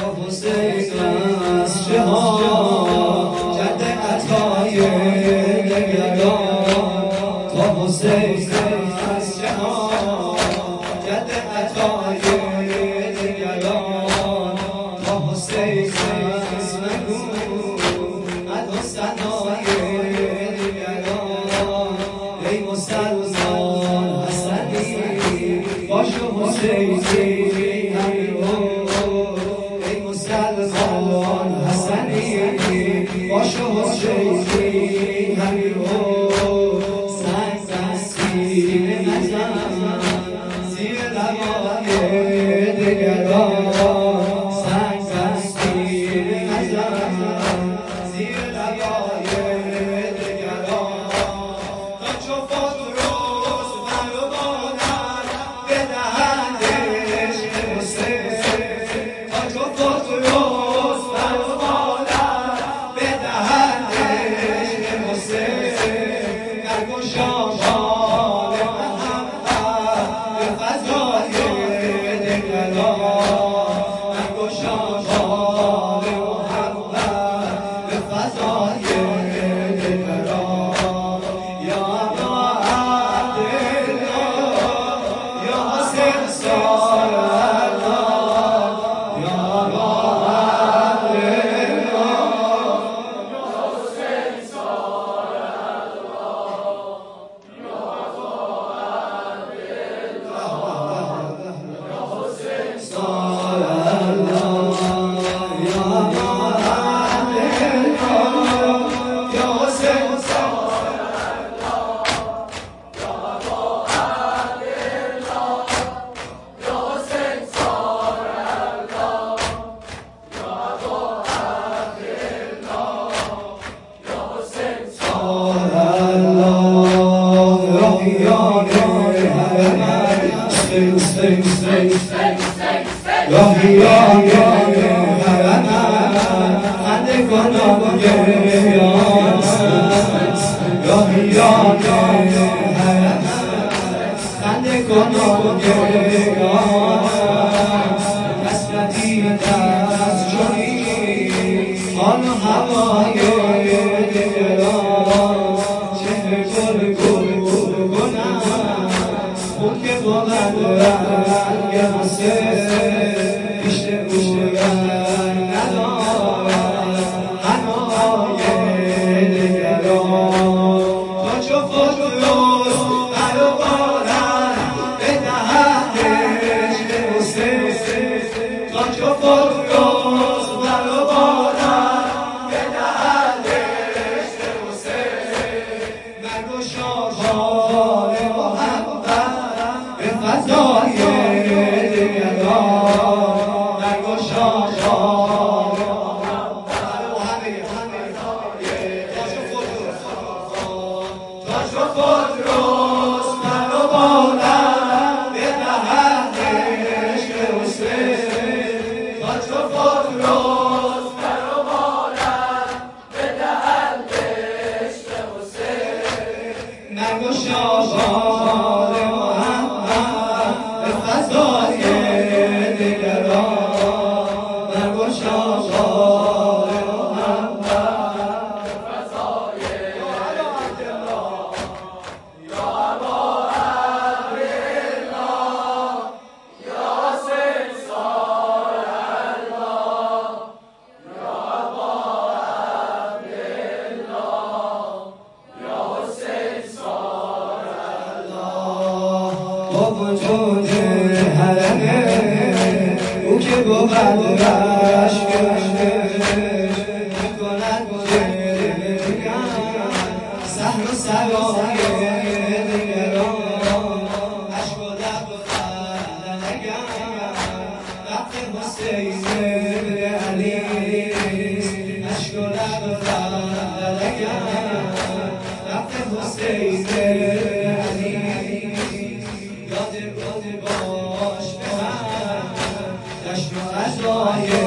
حسین از چه ها جد عطای نگران تا حسین از چه ها جد عطای نگران تا حسین از مگو مد و ثنای نگران ای مسلمان حسنی باش و حسینی مسلمان حسنی باش و حسینی همین سنگ سینه نزن زیر لبای دگران سنگ سینه نزن زیر لبای دگران تا چو فطروس برو بادن به دهندش حسین تا چو فطروس برو بادن به دهندش حسین نگشا بال محبت به فضای دگران نگشا بال محبت به فضای دگران یا ابا عبدالله یا حسین سال الله یا ابا عبدالله یا حسین سال الله یا ابا عبدالله یا حسین سال الله یا ابا عبدالله یا حسین سال راهیان حرمم خنده کنم گریان راهیان حرمم خنده کنم گریان حسرتی از چنین حال و هوای دگران چهره گل کنم خود که بود رنگ حسین پیش او رنگ ندارد حنای نگران تا چو فطروس برو بادن به دهندش حسین تا چو فطروس برو بادن به دهندش حسین نگشا بال محبت به فضای دگران نگشا بال تا چو فطروس برو بادن به دهندش حسین تا چو فطروس برو بادن به دهندش حسین نگشا بال محبت به فضای دگران نگشا بال محبت به فضای دگران یا ابا عبدالله یا حسین سال الله یا ابا عبدالله یا حسین سال الله با وجود حرمه او که بود رشک میکند جلوگم سهر و سرای نگران عشق و لب و خندنگم وقت حسین ابن علی عشق و لب و خندنگم وقت حسین ابن علی یاد باش به من جشن و عزای